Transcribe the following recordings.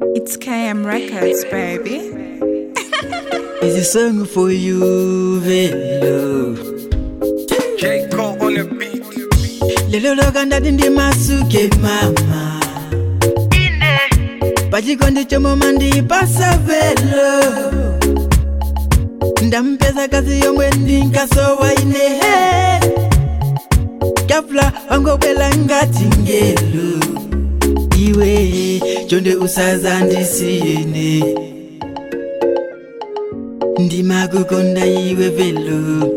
It's KM Records, baby. It's a song for you, Velo. J. Cole on the beat. Lelo lokanda dindi masuke mama. Pachikonde chomo mandi pasa Velo. Ndampeza kazi yomwe ndinkaso waine. Kafla wango kwela ngati ngelo. Iwe chonde usaza ndisiyene. Ndima kukonda iwe Velo.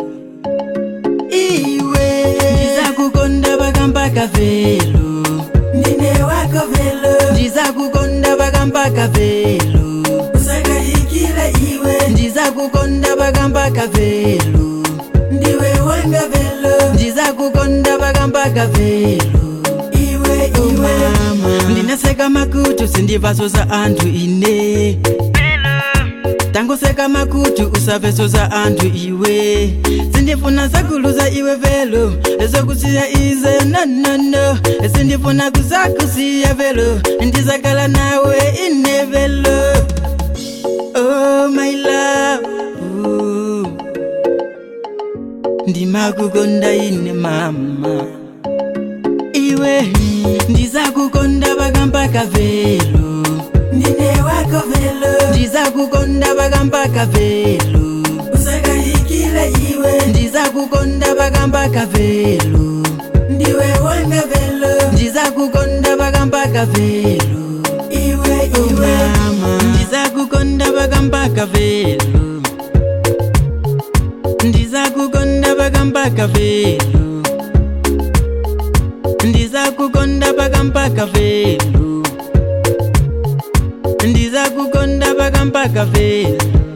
Iwe ndiza kukonda bakambaka Velo. Ndine wako Velo. Ndiza kukonda bakambaka Velo. Usaka hikila iwe. Ndiza kukonda bakambaka Velo. Ndiwe wanga Velo. Ndiza kukonda bakambaka Velo. Iwe mama. Ndinaseka makutu sindivasoza antu ine. Tangoseka makutu usavesoza antu iwe. Sindifuna zakuluza iwe Velo. Ezokusiya ize no. Sindifuna kuzakusiya Velo. Ndizakala nawe ine Velo. Oh my love. Ndima kukonda ine mama. Iwe ndiza kukonda bakambaka Velo. Ndine wako Velo. Ndiza kukonda bakambaka Velo. Usaka hikila iwe. Ndiza kukonda bakambaka Velo. Ndiwe wanga Velo. Ndiza kukonda bakambaka Velo. Iwe mama. Ndiza kukonda bakambaka Velo. Ndiza kukonda bakambaka Velo. Ndiza kukonda bakambaka Velo. Ndiza kukonda bakambaka Velo.